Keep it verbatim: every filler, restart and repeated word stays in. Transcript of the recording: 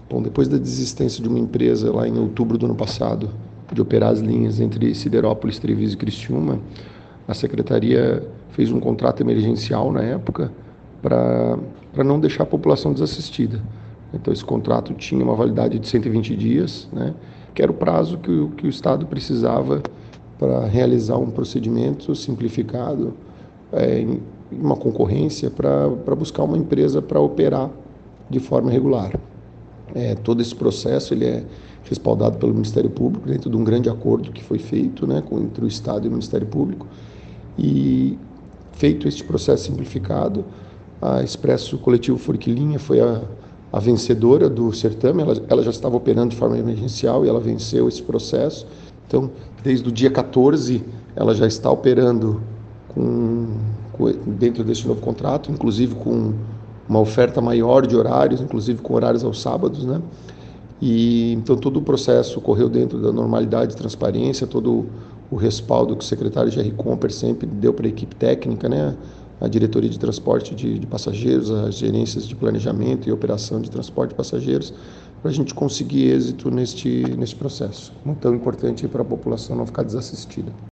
Bom, depois da desistência de uma empresa lá em outubro do ano passado, de operar as linhas entre Siderópolis, Treviso e Criciúma, a secretaria fez um contrato emergencial na época para para não deixar a população desassistida. Então, esse contrato tinha uma validade de cento e vinte dias, né, que era o prazo que o, que o Estado precisava para realizar um procedimento simplificado é, em uma concorrência para buscar uma empresa para operar de forma regular. É, todo esse processo ele é respaldado pelo Ministério Público dentro de um grande acordo que foi feito, né, entre o Estado e o Ministério Público. E feito este processo simplificado, a Expresso Coletivo Forquilinha foi a, a vencedora do certame. Ela, ela já estava operando de forma emergencial e ela venceu esse processo. Então, desde o dia quatorze, ela já está operando com, com, dentro desse novo contrato, inclusive com uma oferta maior de horários, inclusive com horários aos sábados, né? E então todo o processo correu dentro da normalidade e transparência, todo o respaldo que o secretário Jerry Comper sempre deu para a equipe técnica, né? A diretoria de transporte de, de passageiros, as gerências de planejamento e operação de transporte de passageiros, para a gente conseguir êxito neste, neste processo, muito tão importante para a população não ficar desassistida.